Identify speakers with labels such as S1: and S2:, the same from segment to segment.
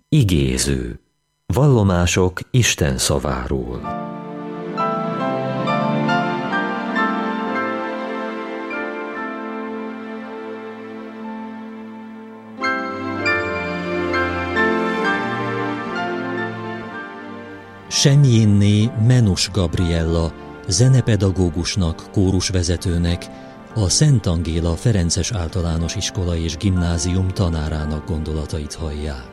S1: Igéző. Vallomások Isten szaváról. Semjinné Menus Gabriella, zenepedagógusnak, kórusvezetőnek, a Szent Angéla Ferences Általános Iskola és Gimnázium tanárának gondolatait hallják.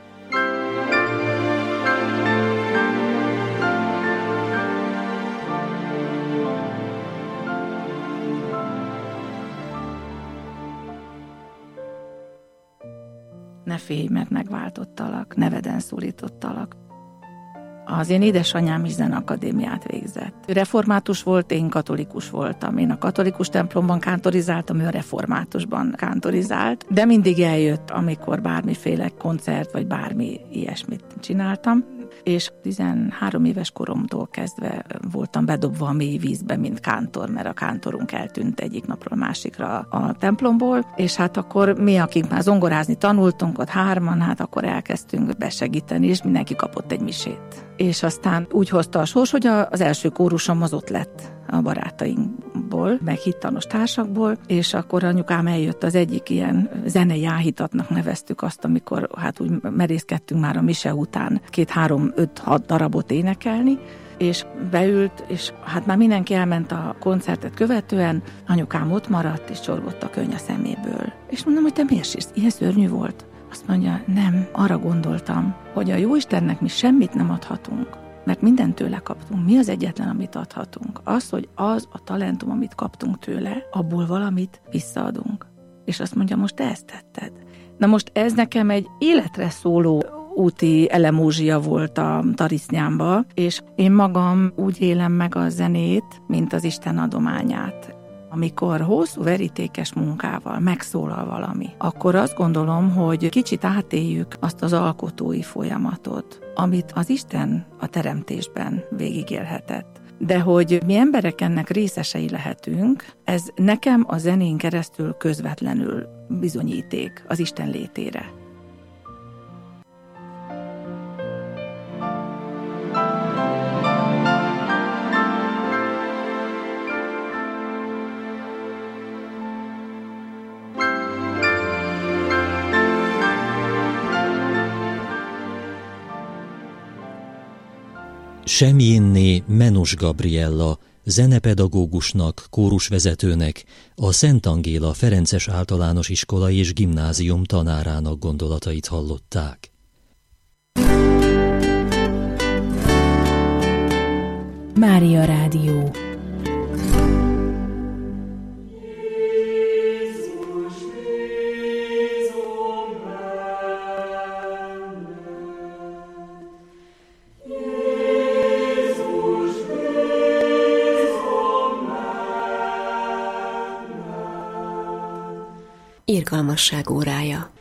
S2: Ne félj, mert megváltottalak, neveden szólítottalak. Az én édesanyám is zeneakadémiát végzett. Ő református volt, én katolikus voltam. Én a katolikus templomban kántorizáltam, ő a reformátusban kántorizált, de mindig eljött, amikor bármiféle koncert, vagy bármi ilyesmit csináltam. És 13 éves koromtól kezdve voltam bedobva a mély vízbe, mint kántor, mert a kántorunk eltűnt egyik napról másikra a templomból, és hát akkor mi, akik már zongorázni tanultunk, ott 3-an, hát akkor elkezdtünk besegíteni, és mindenki kapott egy misét. És aztán úgy hozta a sors, hogy az első kórusom az ott lett a barátainkból, meg hittanos társakból, és akkor anyukám eljött az egyik ilyen zenei áhítatnak neveztük azt, amikor hát úgy merészkedtünk már a mise után 2-3-5-6 darabot énekelni, és beült, és hát már mindenki elment a koncertet követően, anyukám ott maradt, és csorgott a könny a szeméből. És mondom, hogy te miért sírsz? Ilyen szörnyű volt? Azt mondja, nem, arra gondoltam, hogy a Jóistennek mi semmit nem adhatunk, mert mindent tőle kaptunk. Mi az egyetlen, amit adhatunk? Az, hogy az a talentum, amit kaptunk tőle, abból valamit visszaadunk. És azt mondja, most te ezt tetted. Na most ez nekem egy életre szóló úti elemózsia volt a tarisznyámba, és én magam úgy élem meg a zenét, mint az Isten adományát. Amikor hosszú verítékes munkával megszólal valami, akkor azt gondolom, hogy kicsit átéljük azt az alkotói folyamatot, amit az Isten a teremtésben végigélhetett. De hogy mi emberek ennek részesei lehetünk, ez nekem a zenén keresztül közvetlenül bizonyíték az Isten létére.
S1: Semjinné Menus Gabriella, zenepedagógusnak, kórusvezetőnek, a Szent Angéla Ferences Általános Iskola és Gimnázium tanárának gondolatait hallották.
S3: Mária Rádió.
S4: Irgalmasság órája.